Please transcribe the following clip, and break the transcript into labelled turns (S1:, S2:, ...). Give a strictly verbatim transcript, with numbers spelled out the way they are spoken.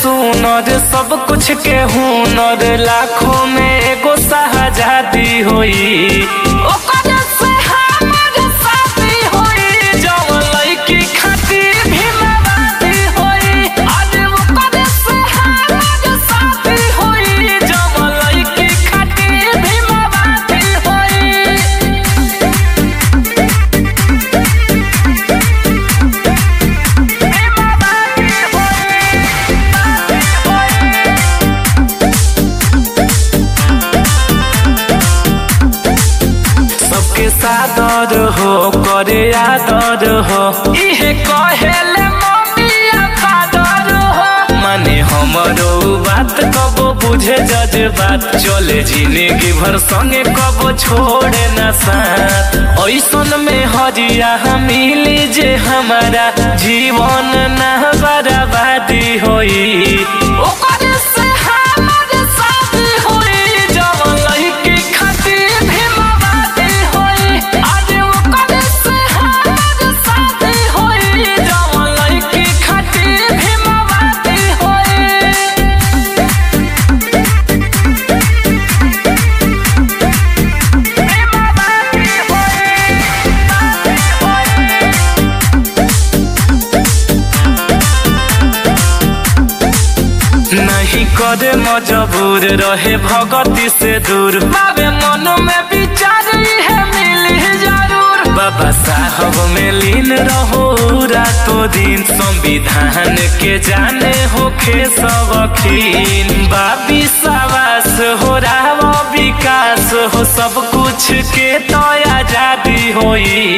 S1: सुनर सब कुछ के हुनर लाखों में एगो शाहजादी होई ओकर से हमर शादी होई जवन लड़की खातिर भी मवादी होई अरे ओकर से हमर शादी होई जवन लड़की खातिर भी मवादी होई। सबके सादर हो करे आदर हो इहे कहेले मम्मी फादर हो माने हमरो बात कबो बुझे जज्बात चले जिंदगी भर संगे कबो छोड़े ना साथ ऐसन में हरिया मिली जे हमारा जीवन ना बर्बादी होई ओकर से हमर शादी होई जवन लड़की खातिर भी मवादी होई अरे ओकर से हमर शादी होई जवन लड़की खातिर भी मवादी होई। नहीं करे मजबूर रहे भगती से दूर बाबे मन में विचार है मिली जरूर बाबा साहब में लीन रहो रातों दिन संविधान के जाने होखे सबकीन बाबी सवास हो रहा विकास हो सब कुछ के तो आजादी होई